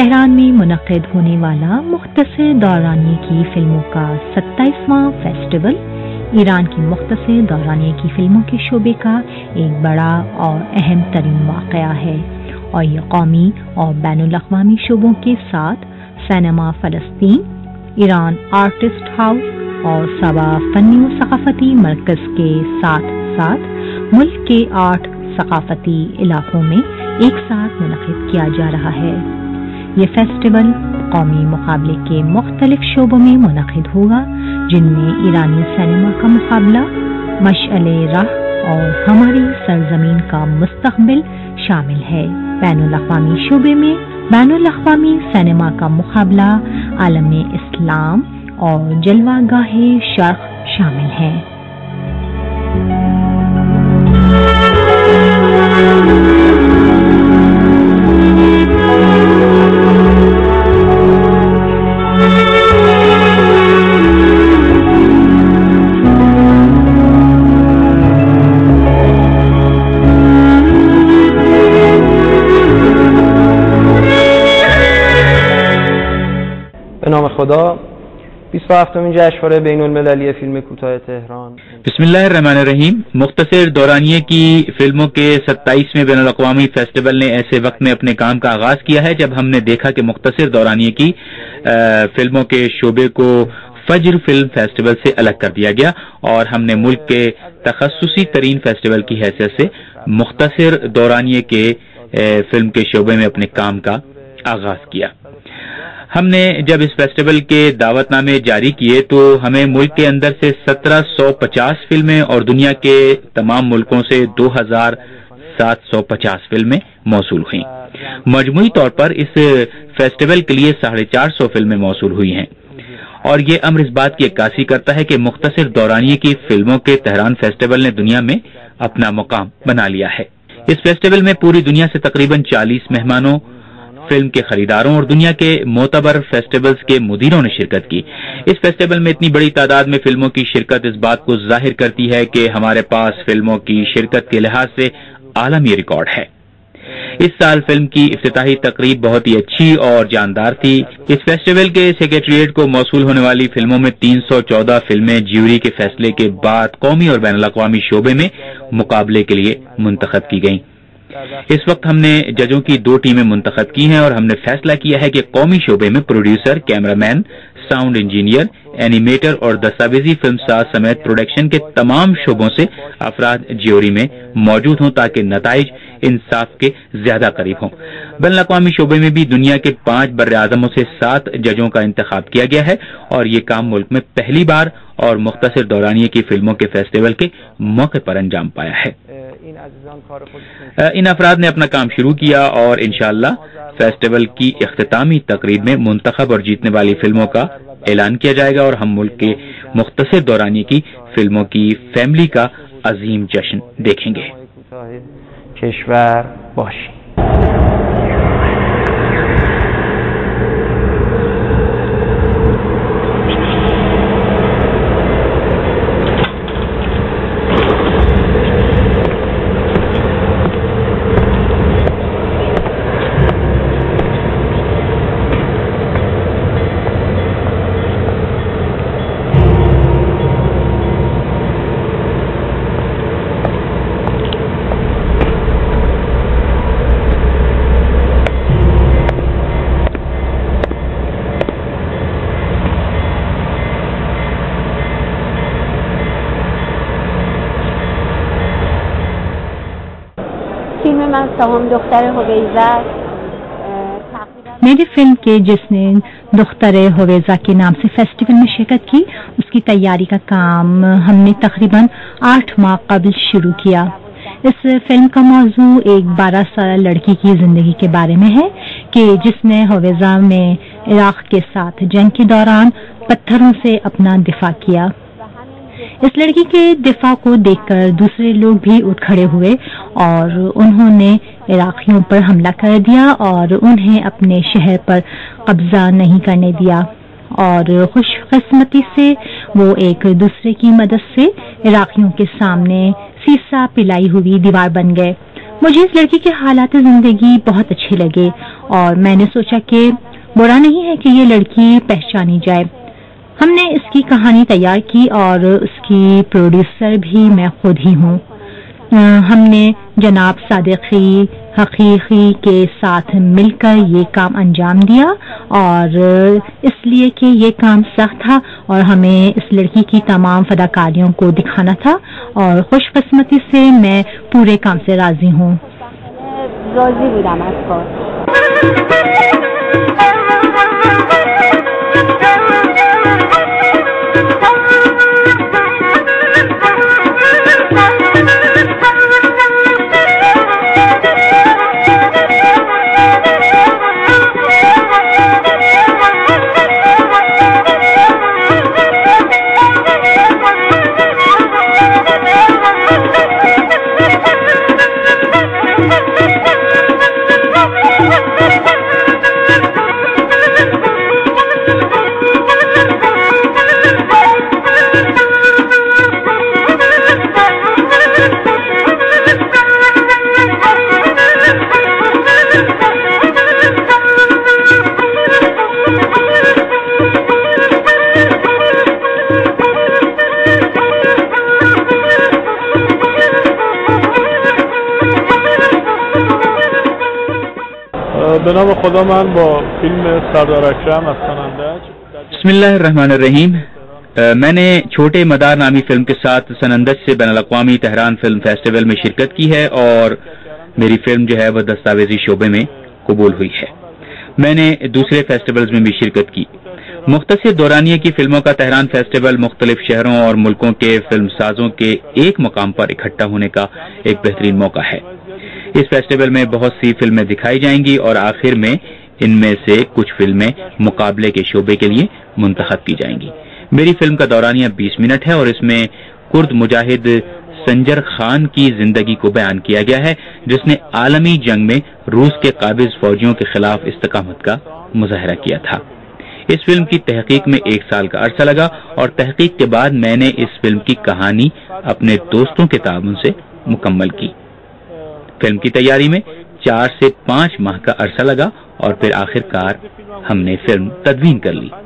Tehran में मुनक़िद होने वाला मुख्तसर दौरानिये की फिल्मों का 27वां फेस्टिवल ईरान की मुख्तसर दौरानिये की फिल्मों के शोबे का एक बड़ा और अहम तरीन वाक़या है और ये कौमी और बैनुल-अक़वामी शोबों के साथ सिनेमा फ़लस्तीन, ईरान आर्टिस्ट हाउस और सबा फ़नी व सक़ाफ़ती मरकज़ के साथ साथ मुल्क के 8 सक़ाफ़ती इलाकों में एक साथ मुनक़िद किया जा रहा है। ये फेस्टिवल कौमी मुकाबले के मुख्तलिफ शोबों में मुनक़िद होगा, जिनमें ईरानी सिनेमा का मुकाबला, मशअले राह और हमारी सरजमीन का मुस्तक़बिल शामिल है। बैनुल-अक़वामी शोबे में बैनुल-अक़वामी सिनेमा का मुकाबला, आलमे इस्लाम और जलवागाहे शर्क़ शामिल हैं। به نام خدا 27مین جشنواره بین‌المللی فیلم کوتاه تهران बिस्मिल्लाहिर्रहमानिर्रहीम। मुख्तसर दौरानिये की फिल्मों के 27वें बैनुल-अक़वामी फेस्टिवल ने ऐसे वक्त में अपने काम का आगाज किया है जब हमने देखा कि मुख्तसर दौरानिये की फिल्मों के शोबे को फज्र फिल्म फेस्टिवल से अलग कर दिया गया और हमने मुल्क के तखस्सुसी तरीन फेस्टिवल की हैसियत से मुख्तसर दौरानिये के फिल्म के शोबे में अपने काम का आगाज किया। हमने जब इस फेस्टिवल के दावतनामे जारी किए तो हमें मुल्क के अंदर से 1750 फिल्में और दुनिया के तमाम मुल्कों से 2750 फिल्में मौसूल हुई। मजमूई तौर पर इस फेस्टिवल के लिए 450 फिल्में मौसूल हुई हैं और ये अम्र इस बात की अक्कासी करता है कि मुख्तसर दौरानिये की फिल्मों के तेहरान फेस्टिवल ने दुनिया में अपना मुकाम बना लिया है। इस फेस्टिवल में पूरी दुनिया से तकरीबन 40 मेहमानों, फिल्म के खरीदारों और दुनिया के मोतबर फेस्टिवल्स के मुदीरों ने शिरकत की। इस फेस्टिवल में इतनी बड़ी तादाद में फिल्मों की शिरकत इस बात को जाहिर करती है कि हमारे पास फिल्मों की शिरकत के लिहाज से आलमी रिकॉर्ड है। इस साल फिल्म की इफ्तिताही तकरीब बहुत ही अच्छी और जानदार थी। इस फेस्टिवल के सेक्रेटरिएट को मौसूल होने वाली फिल्मों में 314 फिल्में ज्यूरी के फैसले के बाद कौमी और बैनुल-अक़वामी शोबे में मुकाबले के लिए मुंतखब की गईं। इस वक्त हमने जजों की 2 टीमें मुंतखब की हैं और हमने फैसला किया है कि कौमी शोबे में producer, cameraman, sound engineer, animator और दस्तावेजी फिल्मसाज समेत प्रोडक्शन के तमाम शोबों से अफराद ज्यूरी में मौजूद हों ताकि नताइज इंसाफ के ज्यादा करीब हों। बैनुल-अक़वामी शोबे में भी दुनिया के 5 बर्र-ए-आज़मों से 7 जजों का इंतखाब किया गया है और ये काम मुल्क में पहली बार और मुख्तसर दौरानिये की फिल्मों के फेस्टिवल के मौके पर अंजाम पाया है। इन अफराद ने अपना काम शुरू किया और इंशाअल्लाह फेस्टिवल की इख्तितामी तकरीब में मुंतखब और जीतने वाली फिल्मों का ऐलान किया जाएगा और हम मुल्क के मुख्तसर दौरानिये की फिल्मों की फैमिली का अजीम जश्न देखेंगे। मेरी फिल्म के जिसने दुख्तर हवेजा के नाम से फेस्टिवल में शिरकत की, उसकी तैयारी का काम हमने तकरीबन 8 माह कबल शुरू किया। इस फिल्म का मौजू एक 12 साल लड़की की जिंदगी के बारे में है कि जिसने हवेजा में इराक के साथ जंग के दौरान पत्थरों से अपना दिफा किया। इस लड़की के दिफा को देखकर दूसरे लोग भी उठ खड़े हुए और उन्होंने इराकियों पर हमला कर दिया और उन्हें अपने शहर पर कब्जा नहीं करने दिया और खुशकिस्मती से वो एक दूसरे की मदद से इराकियों के सामने सीसा पिलाई हुई दीवार बन गए। मुझे इस लड़की के हालात जिंदगी बहुत अच्छे लगे और मैंने सोचा कि बुरा नहीं है कि ये लड़की पहचानी जाए। हमने इसकी कहानी तैयार की और उसकी प्रोड्यूसर भी मैं खुद ही हूँ। हमने जनाब सादिकी हकीकी के साथ मिलकर ये काम अंजाम दिया और इसलिए कि ये काम सख्त था और हमें इस लड़की की तमाम फदाकारियों को दिखाना था और खुशकिस्मती से मैं पूरे काम से राजी हूँ। राजी بودم از کار. به نام خدا من با فیلم سردار اکرم از سنندج बिस्मिल्लाहिर्रहमानिर्रहीम। मैंने छोटे मदार नामी फिल्म के साथ सनंदज से बैनुल-अक़वामी तेहरान फिल्म फेस्टिवल में शिरकत की है और मेरी फिल्म जो है वह दस्तावेजी शोबे में कबूल हुई है। मैंने दूसरे फेस्टिवल्स में भी शिरकत की। मुख्तसर दौरानिये की फिल्मों का तेहरान फेस्टिवल मुख्तलिफ शहरों और मुल्कों के फिल्म साजों के एक मकाम पर इकट्ठा होने का एक बेहतरीन मौका है। इस फेस्टिवल में बहुत सी फिल्में दिखाई जाएंगी और आखिर में इनमें से कुछ फिल्में मुकाबले के शोबे के लिए मुंतखब की जाएंगी। मेरी फिल्म का दौरानिया 20 मिनट है और इसमें कुर्द मुजाहिद संजर खान की जिंदगी को बयान किया गया है, जिसने आलमी जंग में रूस के काबिज फौजियों के खिलाफ इस्तकामत का मुजाहरा किया था। इस फिल्म की तहकीक में 1 साल का अरसा लगा और तहकीक के बाद मैंने इस फिल्म की कहानी अपने दोस्तों के ताउन से मुकम्मल की। फिल्म की तैयारी में 4 से 5 माह का अरसा लगा और फिर आखिरकार हमने फिल्म तदवीन कर ली।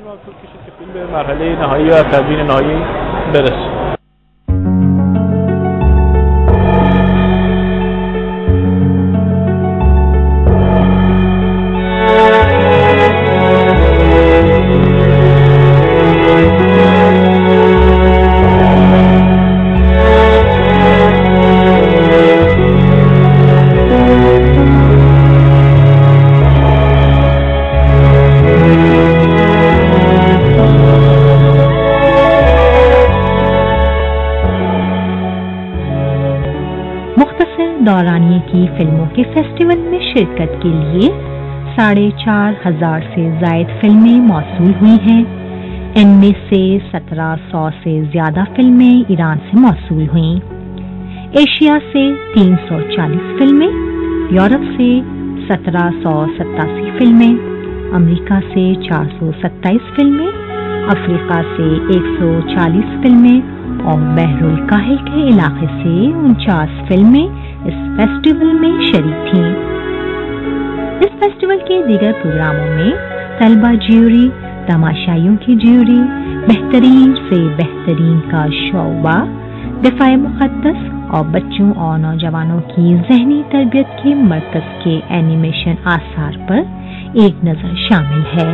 दौरानिये की फिल्मों के फेस्टिवल में शिरकत के लिए 4,500 से जायद फिल्में मौसूल हुई हैं। इनमें से 1700 से ज्यादा फिल्में ईरान से मौसूल हुईं। एशिया से 340 फिल्में, यूरोप से 1787 फिल्में, अमेरिका से 427 फिल्में, अफ्रीका से 140 फिल्में और बहरुल काहिल के इलाके से 49 फिल्में इस फेस्टिवल में शरीक थीं। इस फेस्टिवल के दीगर प्रोग्रामों में तलबा ज्यूरी, तमाशाइयों की ज्यूरी, बेहतरीन से बेहतरीन का शोबा, दिफाए मुक़द्दस और बच्चों और नौजवानों की ज़हनी तरबियत के मरकज के एनिमेशन आसार पर एक नज़र शामिल है।